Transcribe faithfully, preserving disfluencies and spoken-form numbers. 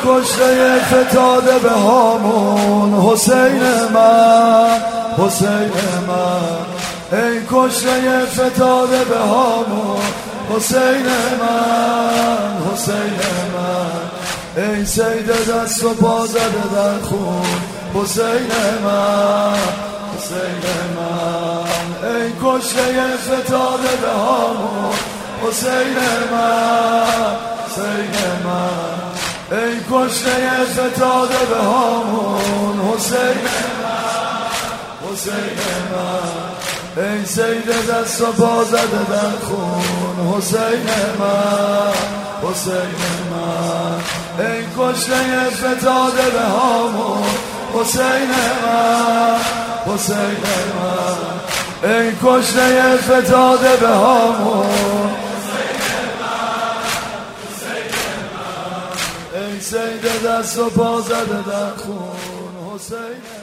کشته فتاده به هامون حسین من، حسین من. ای کشته فتاده به هامون حسین من، حسین من. ای سید دست و پا زده در خون حسین من، حسین من. ای کشته فتاده به هامون حسین من، حسین من. ای کشته فتاده به هامون حسین من، حسین من. ای سید دست و پا زده در خون حسین من، حسین من. ای کشته فتاده به هامون حسین من، حسین من. ای کشته فتاده به هامون حسین من، حسین من. ای سید دست و پا زده در خون حسین.